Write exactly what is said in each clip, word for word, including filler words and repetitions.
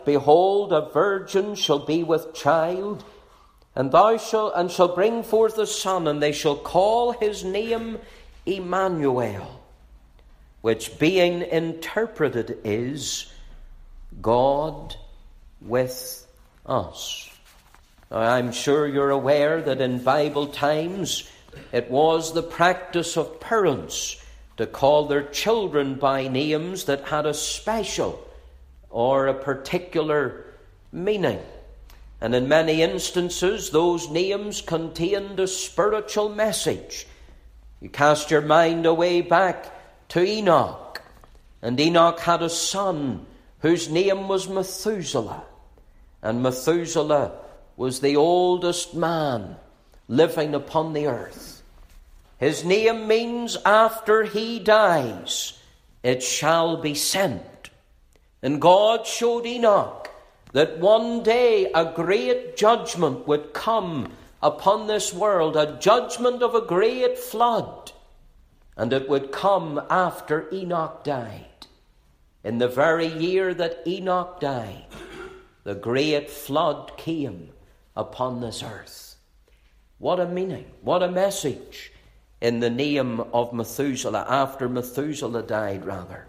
Behold, a virgin shall be with child, and thou shalt and shall bring forth a son, and they shall call his name Emmanuel, which being interpreted is God with us. Now, I'm sure you're aware that in Bible times it was the practice of parents to call their children by names that had a special or a particular meaning. And in many instances, those names contained a spiritual message. You cast your mind away back to Enoch, and Enoch had a son whose name was Methuselah, and Methuselah was the oldest man living upon the earth. His name means, after he dies, it shall be sent. And God showed Enoch that one day a great judgment would come upon this world, a judgment of a great flood, and it would come after Enoch died. In the very year that Enoch died, the great flood came upon this earth. What a meaning, what a message in the name of Methuselah, after Methuselah died, rather.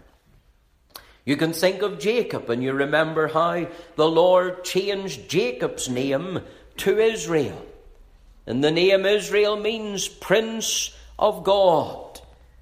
You can think of Jacob, and you remember how the Lord changed Jacob's name to Israel. And the name Israel means Prince of God,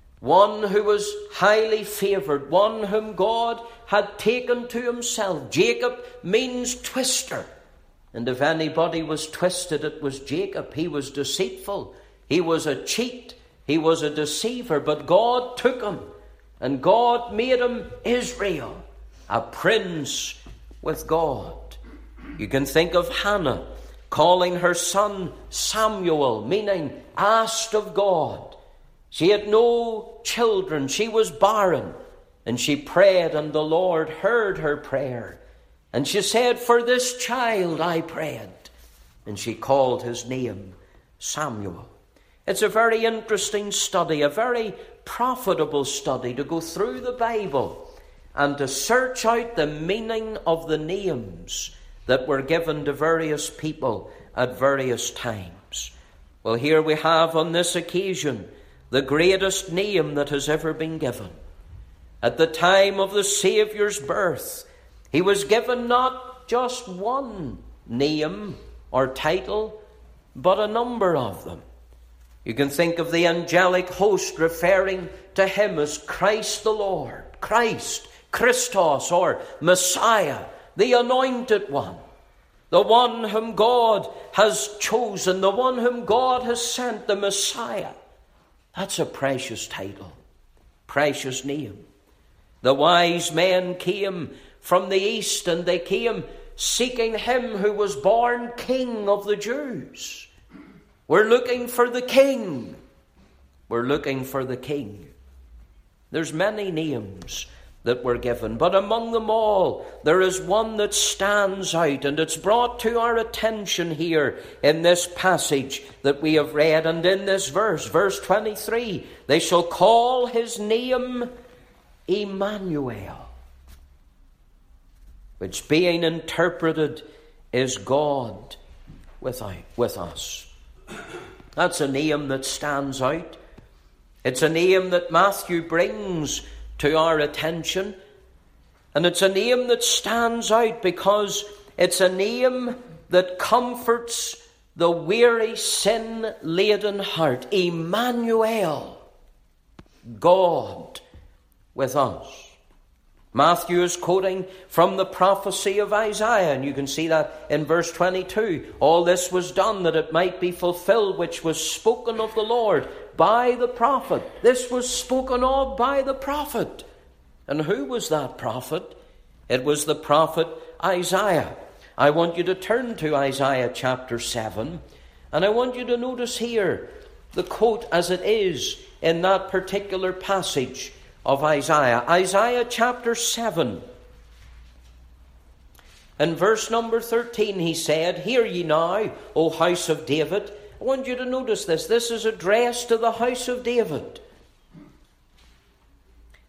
one who was highly favoured, one whom God had taken to himself. Jacob means twister. And if anybody was twisted, it was Jacob. He was deceitful. He was a cheat. He was a deceiver. But God took him, and God made him Israel, a prince with God. You can think of Hannah calling her son Samuel, meaning asked of God. She had no children. She was barren. And she prayed, and the Lord heard her prayer. And she said, "For this child I prayed." And she called his name Samuel. It's a very interesting study, a very profitable study, to go through the Bible and to search out the meaning of the names that were given to various people at various times. Well, here we have on this occasion the greatest name that has ever been given. At the time of the Saviour's birth, he was given not just one name or title, but a number of them. You can think of the angelic host referring to him as Christ the Lord, Christ, Christos, or Messiah, the anointed one, the one whom God has chosen, the one whom God has sent, the Messiah. That's a precious title, precious name. The wise men came from the east, and they came seeking him who was born King of the Jews. We're looking for the King. We're looking for the King. There's many names that were given, but among them all, there is one that stands out, and it's brought to our attention here in this passage that we have read, and in this verse, verse twenty-three, they shall call his name Emmanuel, which being interpreted is God with us. That's a name that stands out. It's a name that Matthew brings to our attention. And it's a name that stands out because it's a name that comforts the weary, sin-laden heart. Emmanuel, God with us. Matthew is quoting from the prophecy of Isaiah, and you can see that in verse twenty-two. All this was done that it might be fulfilled, which was spoken of the Lord by the prophet. This was spoken of by the prophet. And who was that prophet? It was the prophet Isaiah. I want you to turn to Isaiah chapter seven, and I want you to notice here the quote as it is in that particular passage of Isaiah. Isaiah chapter seven. In verse number thirteen, he said, "Hear ye now, O house of David." I want you to notice this. This is addressed to the house of David.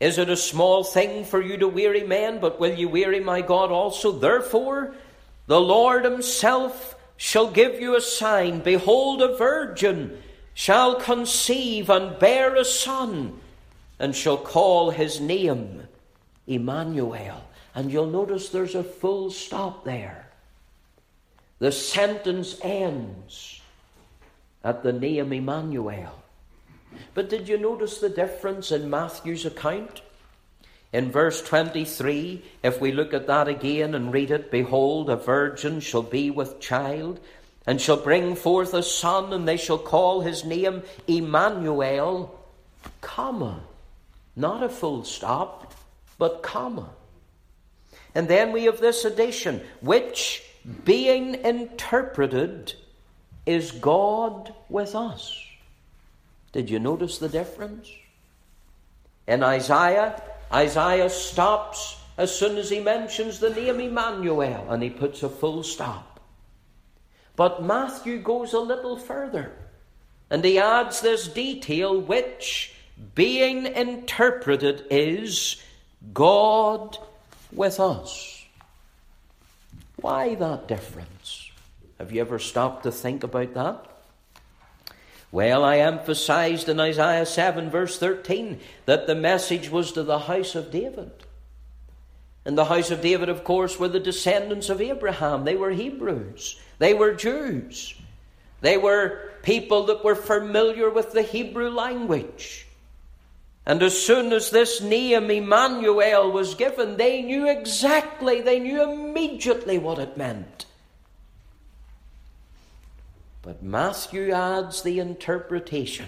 Is it a small thing for you to weary men, but will you weary my God also? Therefore, the Lord himself shall give you a sign. Behold, a virgin shall conceive and bear a son, and shall call his name Emmanuel. And you'll notice there's a full stop there. The sentence ends at the name Emmanuel. But did you notice the difference in Matthew's account? In verse twenty-three, if we look at that again and read it, behold, a virgin shall be with child, and shall bring forth a son, and they shall call his name Emmanuel, comma, not a full stop, but comma. And then we have this addition, which, being interpreted, is God with us. Did you notice the difference? In Isaiah, Isaiah stops as soon as he mentions the name Emmanuel, and he puts a full stop. But Matthew goes a little further, and he adds this detail, which, being interpreted, is God with us. Why that difference? Have you ever stopped to think about that? Well, I emphasized in Isaiah seven verse thirteen that the message was to the house of David. And the house of David, of course, were the descendants of Abraham. They were Hebrews. They were Jews. They were people that were familiar with the Hebrew language. And as soon as this name Emmanuel was given, they knew exactly, they knew immediately what it meant. But Matthew adds the interpretation.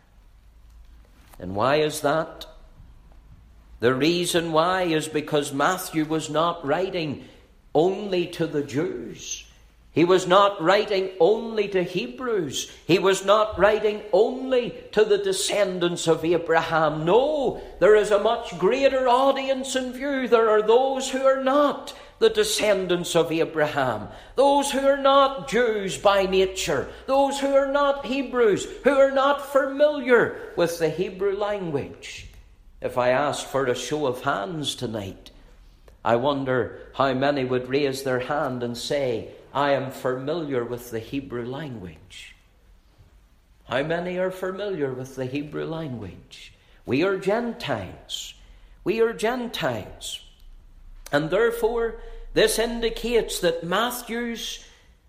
And why is that? The reason why is because Matthew was not writing only to the Jews. He was not writing only to Hebrews. He was not writing only to the descendants of Abraham. No, there is a much greater audience in view. There are those who are not the descendants of Abraham, those who are not Jews by nature, those who are not Hebrews, who are not familiar with the Hebrew language. If I asked for a show of hands tonight, I wonder how many would raise their hand and say, I am familiar with the Hebrew language. How many are familiar with the Hebrew language? We are Gentiles. We are Gentiles. And therefore, this indicates that Matthew's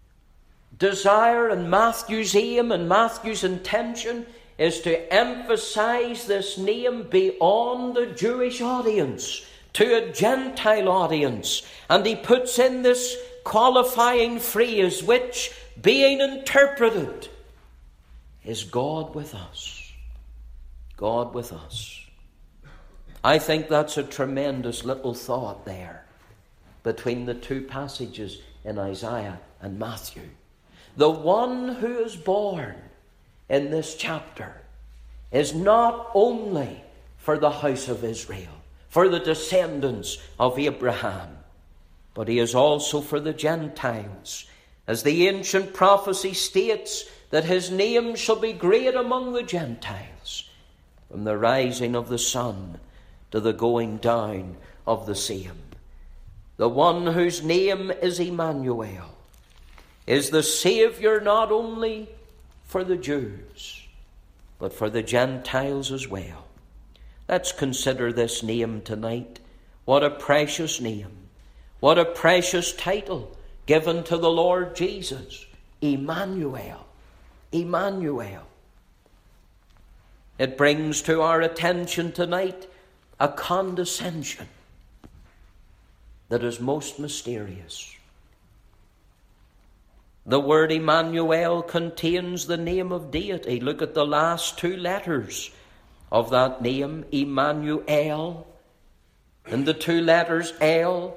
desire and Matthew's aim and Matthew's intention is to emphasize this name beyond the Jewish audience to a Gentile audience. And he puts in this qualifying phrase, which, being interpreted, is God with us. God with us. I think that's a tremendous little thought there between the two passages in Isaiah and Matthew. The one who is born in this chapter is not only for the house of Israel, for the descendants of Abraham, but he is also for the Gentiles. As the ancient prophecy states, that his name shall be great among the Gentiles, from the rising of the sun to the going down of the same. The one whose name is Emmanuel is the Saviour not only for the Jews, but for the Gentiles as well. Let's consider this name tonight. What a precious name. What a precious title given to the Lord Jesus. Emmanuel. Emmanuel. It brings to our attention tonight a condescension that is most mysterious. The word Emmanuel contains the name of deity. Look at the last two letters of that name, Emmanuel, and the two letters El.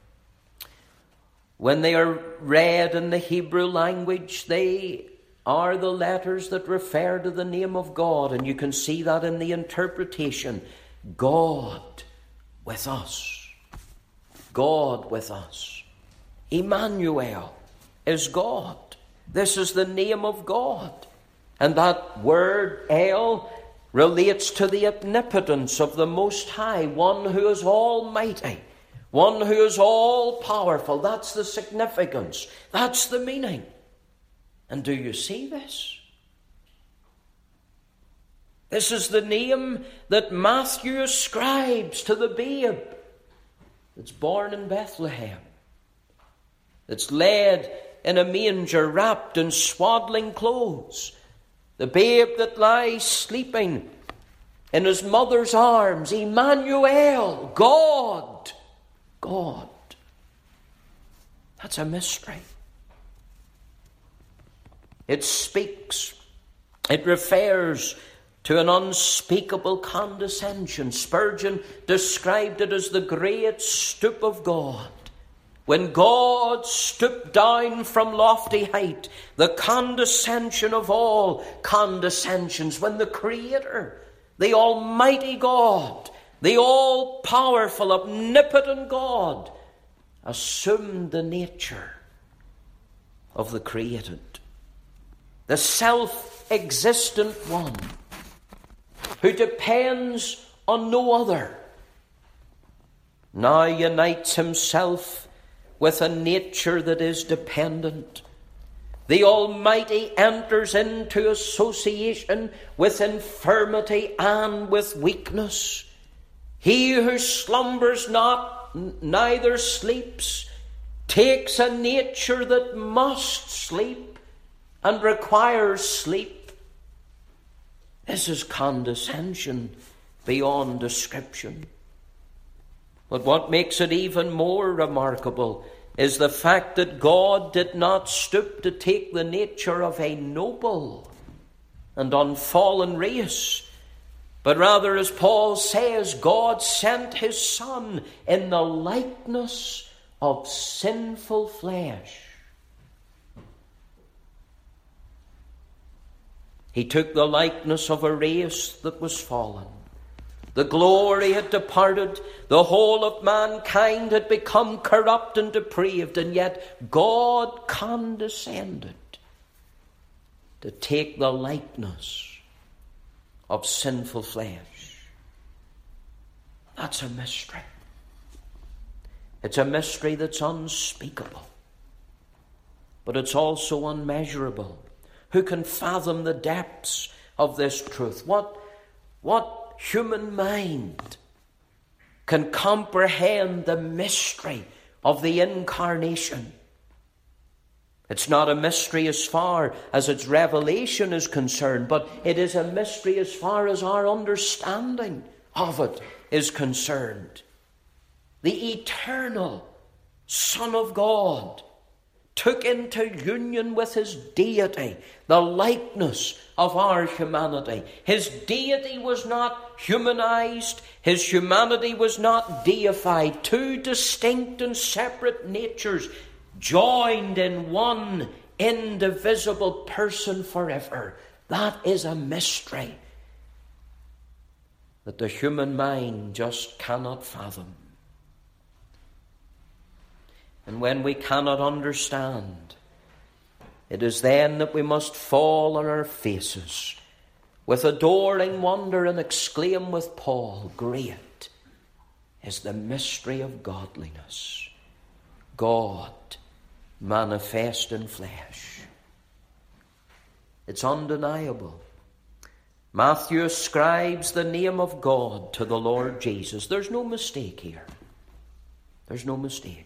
When they are read in the Hebrew language, they are the letters that refer to the name of God, and you can see that in the interpretation. God with us. God with us. Emmanuel is God. This is the name of God. And that word El relates to the omnipotence of the Most High, one who is almighty, one who is all-powerful. That's the significance. That's the meaning. And do you see this? This is the name that Matthew ascribes to the babe that's born in Bethlehem, that's laid in a manger, wrapped in swaddling clothes. The babe that lies sleeping in his mother's arms. Emmanuel, God, God. That's a mystery. It speaks, it refers to an unspeakable condescension. Spurgeon described it as the great stoop of God. When God stooped down from lofty height, the condescension of all condescensions, when the Creator, the Almighty God, the all-powerful, omnipotent God, assumed the nature of the created, the self-existent one, who depends on no other, now unites himself with a nature that is dependent. The Almighty enters into association with infirmity and with weakness. He who slumbers not, neither sleeps, takes a nature that must sleep and requires sleep. This is condescension beyond description. But what makes it even more remarkable is the fact that God did not stoop to take the nature of a noble and unfallen race, but rather, as Paul says, God sent his Son in the likeness of sinful flesh. He took the likeness of a race that was fallen. The glory had departed. The whole of mankind had become corrupt and depraved. And yet God condescended to take the likeness of sinful flesh. That's a mystery. It's a mystery that's unspeakable. But it's also unmeasurable. Who can fathom the depths of this truth? What, what human mind can comprehend the mystery of the incarnation? It's not a mystery as far as its revelation is concerned, but it is a mystery as far as our understanding of it is concerned. The eternal Son of God took into union with his deity the likeness of our humanity. His deity was not humanized. His humanity was not deified. Two distinct and separate natures joined in one indivisible person forever. That is a mystery that the human mind just cannot fathom. And when we cannot understand, it is then that we must fall on our faces with adoring wonder and exclaim with Paul, "Great is the mystery of godliness, God manifest in flesh." It's undeniable. Matthew ascribes the name of God to the Lord Jesus. There's no mistake here. There's no mistake.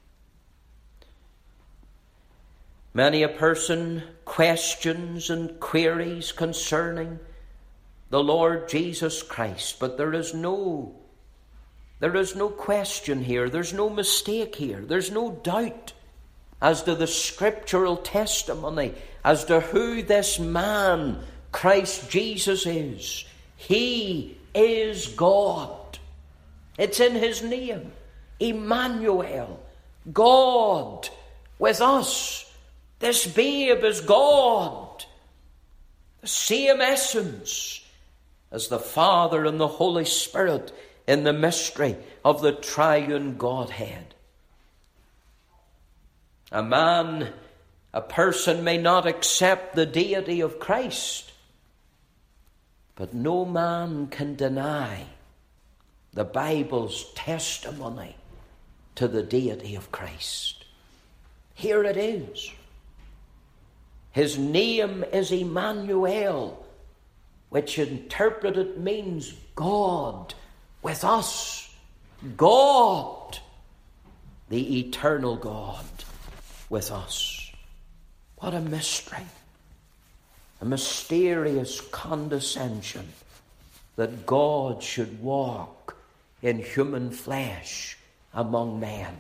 Many a person questions and queries concerning the Lord Jesus Christ, but there is no, there is no question here. There's no mistake here. There's no doubt as to the scriptural testimony as to who this man, Christ Jesus, is. He is God. It's in his name, Emmanuel, God with us. This babe is God, the same essence as the Father and the Holy Spirit in the mystery of the triune Godhead. A man, a person may not accept the deity of Christ, But no man can deny the Bible's testimony to the deity of Christ. Here it is. His name is Emmanuel, which interpreted means God with us. God, the eternal God, with us. What a mystery. A mysterious condescension that God should walk in human flesh among men.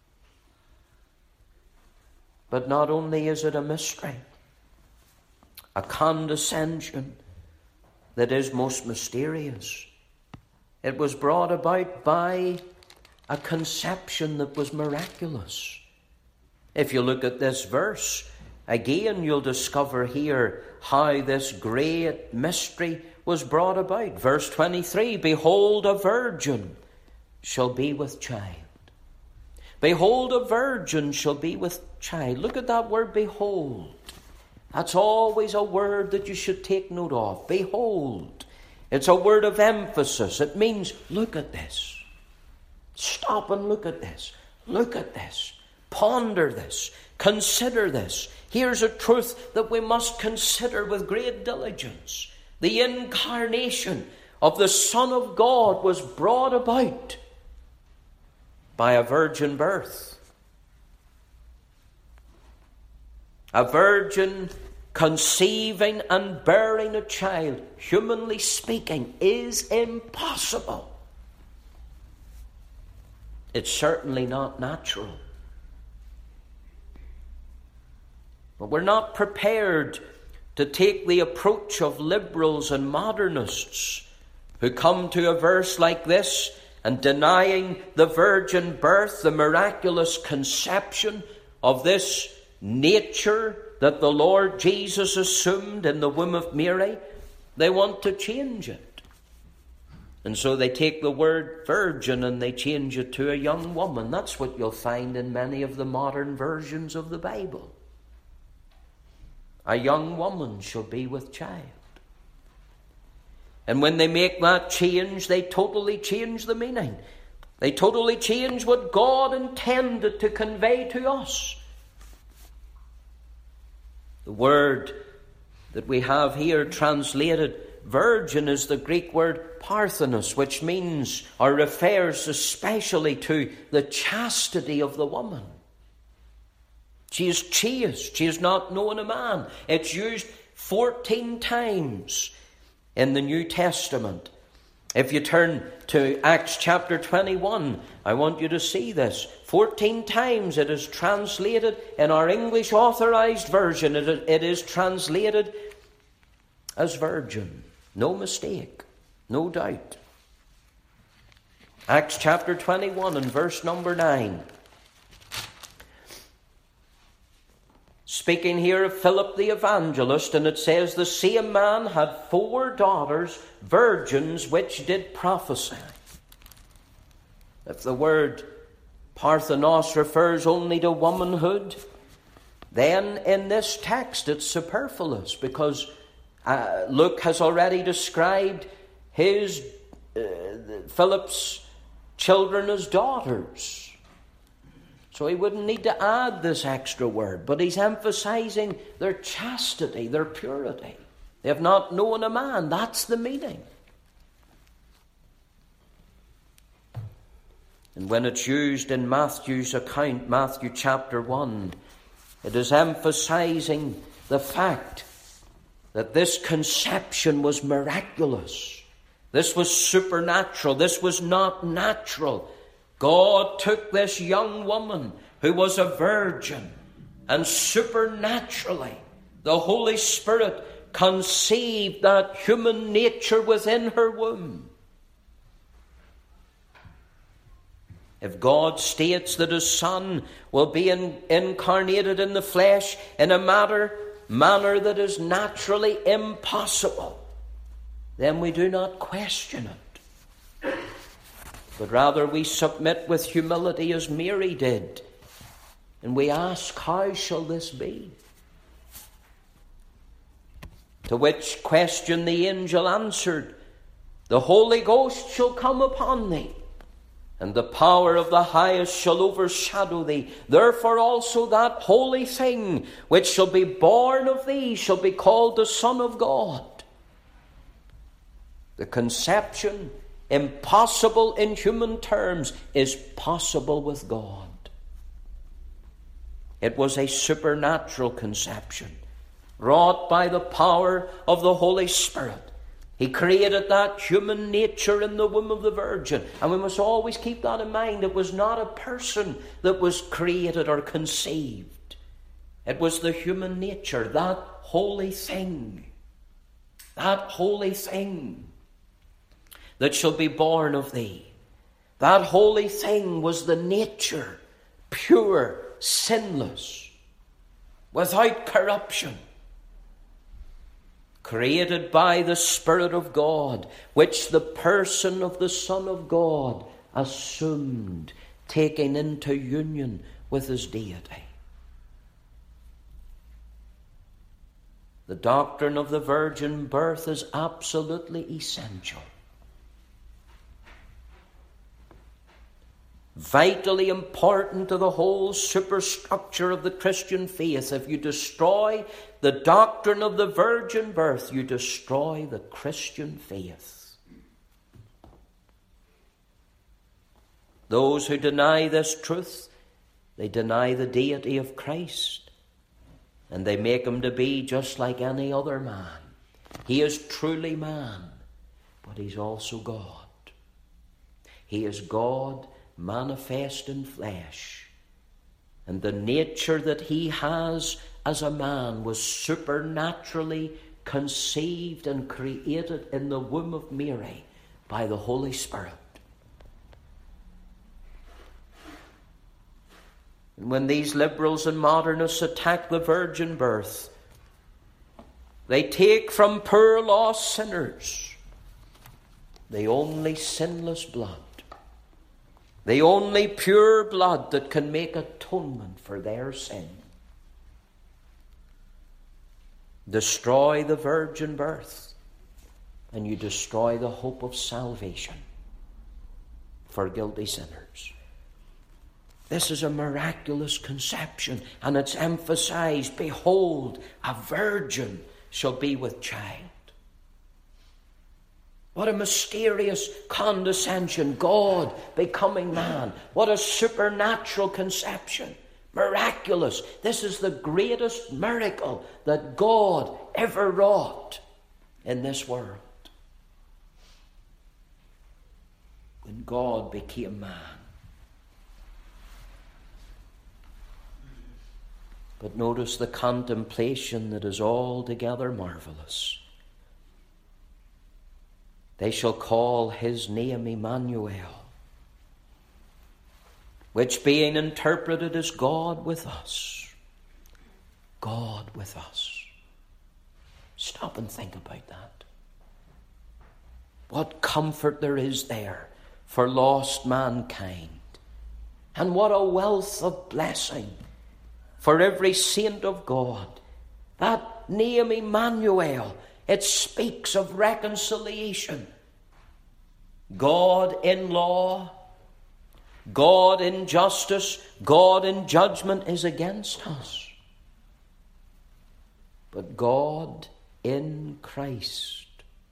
But not only is it a mystery, a condescension that is most mysterious, it was brought about by a conception that was miraculous. If you look at this verse, again you'll discover here how this great mystery was brought about. Verse twenty-three, behold, a virgin shall be with child. Behold, a virgin shall be with child. Look at that word, behold. That's always a word that you should take note of. Behold. It's a word of emphasis. It means, look at this. Stop and look at this. Look at this. Ponder this. Consider this. Here's a truth that we must consider with great diligence. The incarnation of the Son of God was brought about by a virgin birth. A virgin conceiving and bearing a child, humanly speaking, is impossible. It's certainly not natural. But we're not prepared to take the approach of liberals and modernists who come to a verse like this and denying the virgin birth, the miraculous conception of this nature that the Lord Jesus assumed in the womb of Mary. They want to change it. And so they take the word virgin and they change it to a young woman. That's what you'll find in many of the modern versions of the Bible. A young woman shall be with child. And when they make that change, they totally change the meaning. They totally change what God intended to convey to us. The word that we have here translated virgin is the Greek word parthenos, which means or refers especially to the chastity of the woman. She is chaste. She has not known a man. It's used fourteen times in the New Testament. If you turn to Acts chapter twenty-one, I want you to see this. Fourteen times it is translated in our English Authorized Version. It, it is translated as virgin. No mistake. No doubt. Acts chapter twenty-one and verse number nine. Speaking here of Philip the evangelist, and it says, the same man had four daughters, virgins, which did prophesy. If the word parthenos refers only to womanhood, then in this text it's superfluous, because uh, Luke has already described his uh, Philip's children as daughters. So he wouldn't need to add this extra word, but he's emphasizing their chastity, their purity. They have not known a man. That's the meaning. And when it's used in Matthew's account, Matthew chapter one, it is emphasizing the fact that this conception was miraculous. This was supernatural. This was not natural. God took this young woman who was a virgin, and supernaturally the Holy Spirit conceived that human nature within her womb. If God states that his Son will be in, incarnated in the flesh in a matter, manner that is naturally impossible, then we do not question it. But rather we submit with humility as Mary did. And we ask, how shall this be? To which question the angel answered, The Holy Ghost shall come upon thee, and the power of the highest shall overshadow thee. Therefore also that holy thing which shall be born of thee shall be called the Son of God. The conception, impossible in human terms, is possible with God. It was a supernatural conception, wrought by the power of the Holy Spirit. He created that human nature in the womb of the Virgin. And we must always keep that in mind. It was not a person that was created or conceived. It was the human nature, that holy thing, that holy thing that shall be born of thee. That holy thing was the nature, pure, sinless, without corruption, created by the Spirit of God, which the person of the Son of God assumed, taking into union with his deity. The doctrine of the virgin birth is absolutely essential, vitally important to the whole superstructure of the Christian faith. If you destroy the doctrine of the virgin birth, you destroy the Christian faith. Those who deny this truth, they deny the deity of Christ, and they make him to be just like any other man. He is truly man, but he's also God. He is God manifest in flesh, and the nature that he has as a man was supernaturally conceived and created in the womb of Mary by the Holy Spirit. And when these liberals and modernists attack the virgin birth, they take from poor lost sinners the only sinless blood, the only pure blood that can make atonement for their sin. Destroy the virgin birth, and you destroy the hope of salvation for guilty sinners. This is a miraculous conception, and it's emphasized, behold, a virgin shall be with child. What a mysterious condescension, God becoming man. What a supernatural conception. Miraculous. This is the greatest miracle that God ever wrought in this world. When God became man. But notice the contemplation that is altogether marvelous. They shall call his name Emmanuel, which being interpreted as God with us. God with us. Stop and think about that. What comfort there is there for lost mankind. And what a wealth of blessing for every saint of God. That name Emmanuel, it speaks of reconciliation. God in law, God in justice, God in judgment is against us. But God in Christ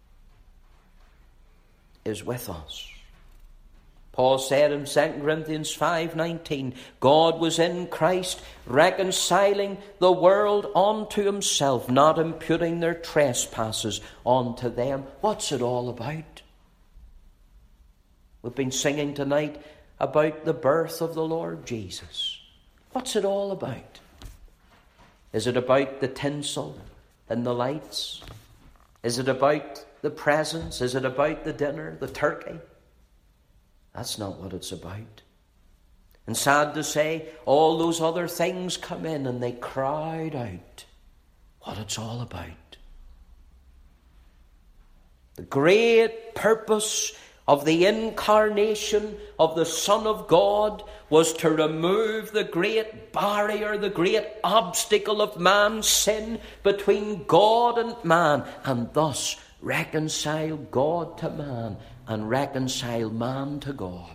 is with us. Paul said in Second Corinthians five nineteen, God was in Christ reconciling the world unto himself, not imputing their trespasses unto them. What's it all about? We've been singing tonight about the birth of the Lord Jesus. What's it all about? Is it about the tinsel and the lights? Is it about the presents? Is it about the dinner, the turkey? That's not what it's about. And sad to say, all those other things come in and they crowd out what it's all about. The great purpose of the incarnation of the Son of God was to remove the great barrier, the great obstacle of man's sin between God and man, and thus reconcile God to man and reconcile man to God.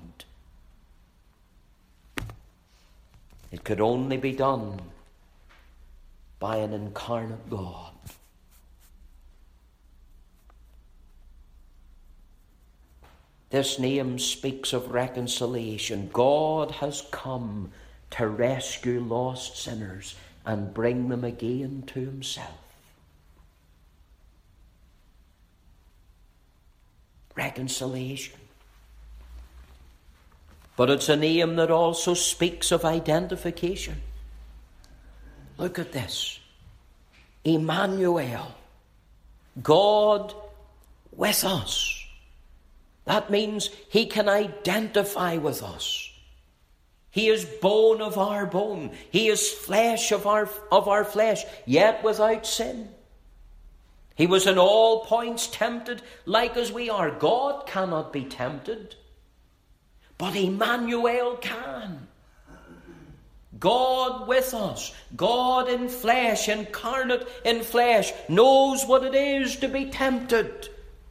It could only be done by an incarnate God. This name speaks of reconciliation. God has come to rescue lost sinners and bring them again to himself. Reconciliation. But it's a name that also speaks of identification. Look at this. Emmanuel. God with us. That means he can identify with us. He is bone of our bone. He is flesh of our, of our flesh, yet without sin. He was in all points tempted like as we are. God cannot be tempted, but Emmanuel can. God with us, God in flesh, incarnate in flesh, knows what it is to be tempted.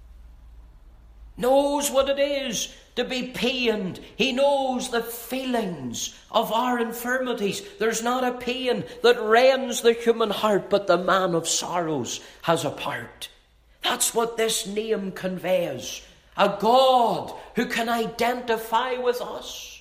Knows what it is to be pained. He knows the feelings of our infirmities. There's not a pain that rends the human heart, but the man of sorrows has a part. That's what this name conveys. A God who can identify with us.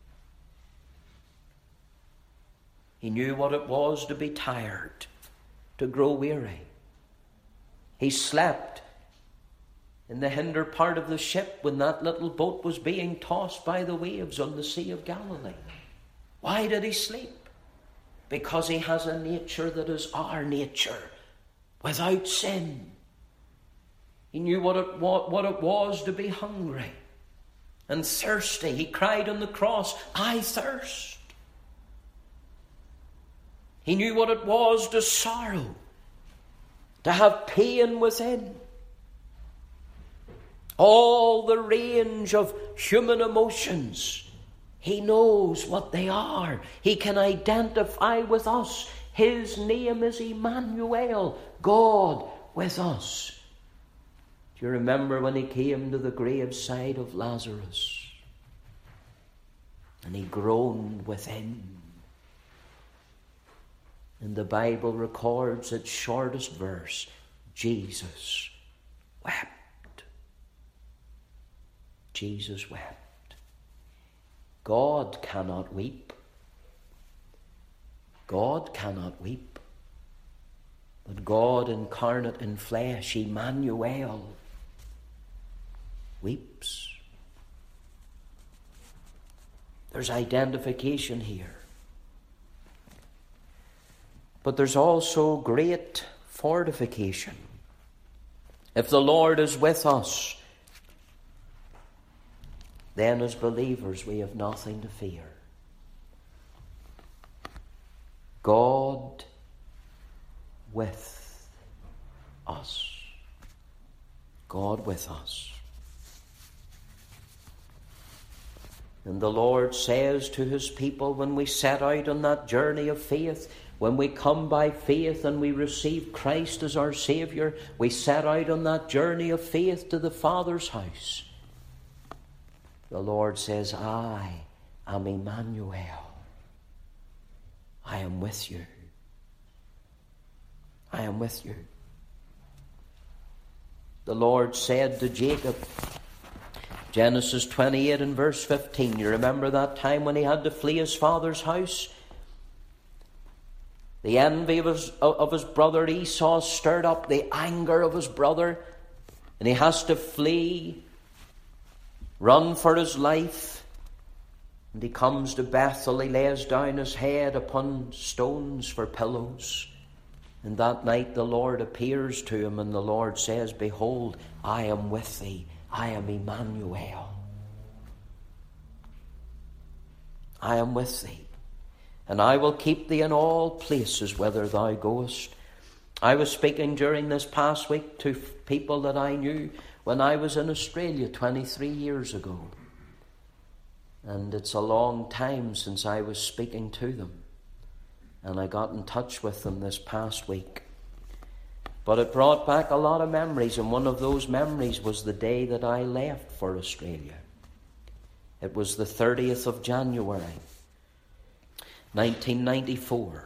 He knew what it was to be tired, to grow weary. He slept in the hinder part of the ship when that little boat was being tossed by the waves on the Sea of Galilee. Why did he sleep? Because he has a nature that is our nature, without sin. He knew what it, what, what it was to be hungry and thirsty. He cried on the cross, I thirst. He knew what it was to sorrow, to have pain within. All the range of human emotions, he knows what they are. He can identify with us. His name is Emmanuel, God with us. Do you remember when he came to the graveside of Lazarus and he groaned within? And the Bible records its shortest verse, Jesus wept. Jesus wept. God cannot weep. God cannot weep. But God incarnate in flesh, Emmanuel, weeps. There's identification here. But there's also great fortification. If the Lord is with us, then as believers we have nothing to fear. God with us. God with us. And the Lord says to his people when we set out on that journey of faith, when we come by faith and we receive Christ as our Saviour, we set out on that journey of faith to the Father's house. The Lord says, I am Emmanuel. I am with you. I am with you. The Lord said to Jacob, Genesis twenty-eight and verse fifteen, you remember that time when he had to flee his father's house? The envy of his, of his brother Esau stirred up the anger of his brother, and he has to flee, run for his life. And he comes to Bethel, he lays down his head upon stones for pillows. And that night the Lord appears to him, and the Lord says, behold, I am with thee. I am Emmanuel. I am with thee. And I will keep thee in all places whither thou goest. I was speaking during this past week to people that I knew when I was in Australia twenty-three years ago. And it's a long time since I was speaking to them. And I got in touch with them this past week. But it brought back a lot of memories, and one of those memories was the day that I left for Australia. It was the thirtieth of January, nineteen ninety-four.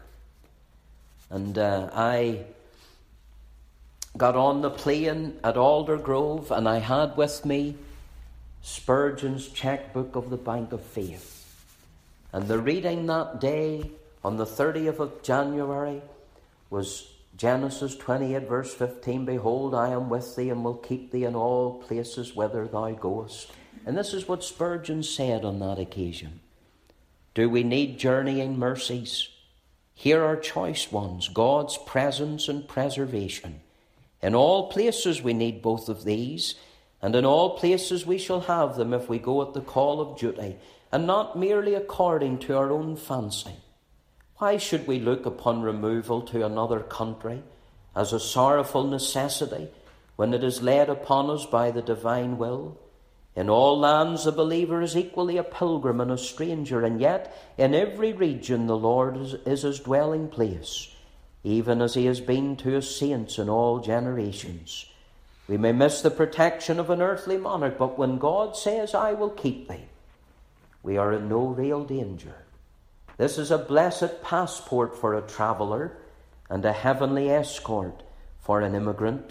And uh, I got on the plane at Aldergrove, and I had with me Spurgeon's checkbook of the Bank of Faith. And the reading that day, on the thirtieth of January, was Genesis twenty-eight, verse fifteen. Behold, I am with thee, and will keep thee in all places whither thou goest. And this is what Spurgeon said on that occasion. Do we need journeying mercies? Here are choice ones, God's presence and preservation. In all places we need both of these, and in all places we shall have them if we go at the call of duty, and not merely according to our own fancy. Why should we look upon removal to another country as a sorrowful necessity when it is laid upon us by the divine will? In all lands the believer is equally a pilgrim and a stranger, and yet in every region the Lord is, is his dwelling place, even as he has been to his saints in all generations. We may miss the protection of an earthly monarch, but when God says, I will keep thee, we are in no real danger. This is a blessed passport for a traveller and a heavenly escort for an immigrant.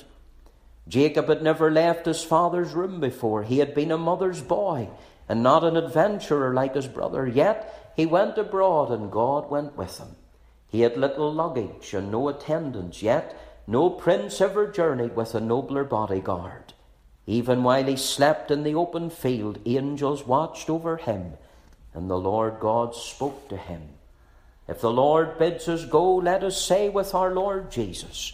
Jacob had never left his father's room before. He had been a mother's boy and not an adventurer like his brother. Yet he went abroad and God went with him. He had little luggage and no attendants. Yet no prince ever journeyed with a nobler bodyguard. Even while he slept in the open field, angels watched over him, and the Lord God spoke to him. If the Lord bids us go, let us say with our Lord Jesus,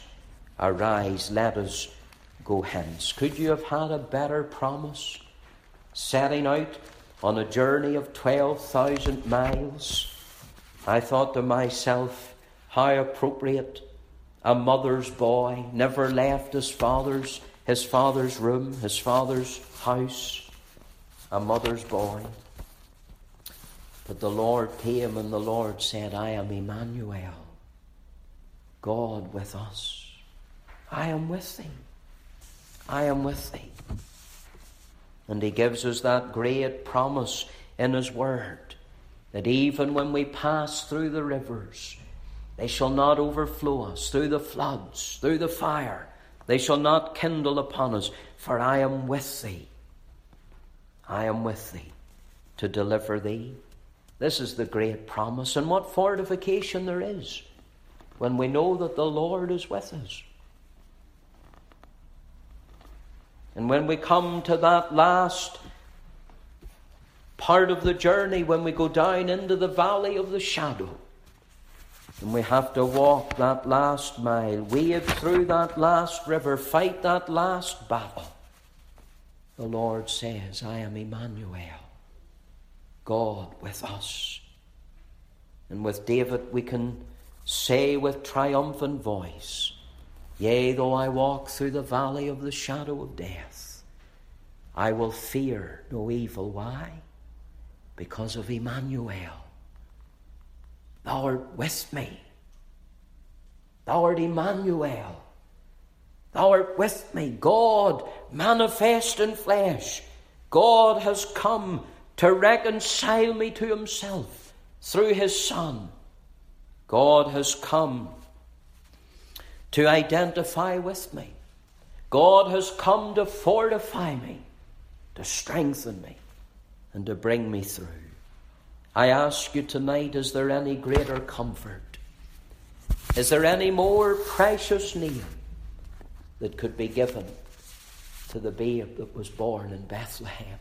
arise, let us go hence. Could you have had a better promise? Setting out on a journey of twelve thousand miles. I thought to myself, how appropriate. A mother's boy, never left his father's, his father's room, his father's house. A mother's boy. But the Lord came and the Lord said, I am Emmanuel, God with us. I am with thee. I am with thee. And he gives us that great promise in his word, that even when we pass through the rivers, they shall not overflow us, through the floods, through the fire. They shall not kindle upon us, for I am with thee. I am with thee to deliver thee. This is the great promise. And what fortification there is when we know that the Lord is with us. And when we come to that last part of the journey, when we go down into the valley of the shadow, and we have to walk that last mile, wade through that last river, fight that last battle, the Lord says, I am Emmanuel, God with us. And with David we can say with triumphant voice, yea, though I walk through the valley of the shadow of death, I will fear no evil. Why? Because of Emmanuel. Thou art with me. Thou art Emmanuel. Thou art with me. God manifest in flesh. God has come to reconcile me to himself through his Son. God has come to identify with me. God has come to fortify me, to strengthen me, and to bring me through. I ask you tonight, is there any greater comfort? Is there any more precious name that could be given to the babe that was born in Bethlehem?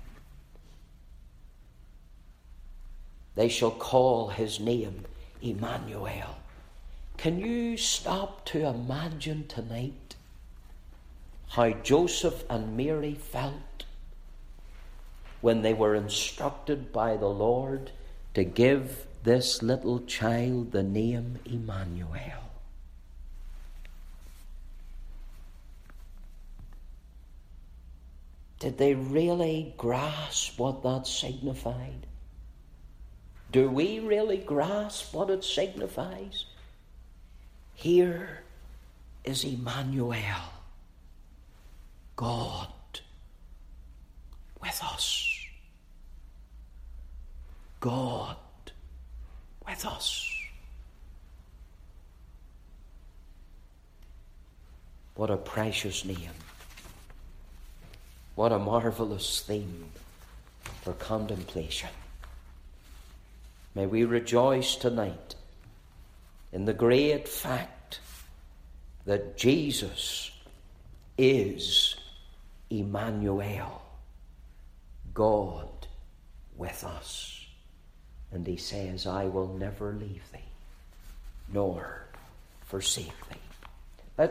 They shall call his name Emmanuel. Can you stop to imagine tonight how Joseph and Mary felt when they were instructed by the Lord to give this little child the name Emmanuel? Did they really grasp what that signified? Do we really grasp what it signifies? Here is Emmanuel, God with us. God with us. What a precious name. What a marvelous theme for contemplation. May we rejoice tonight in the great fact that Jesus is Emmanuel, God with us. And he says, I will never leave thee, nor forsake thee.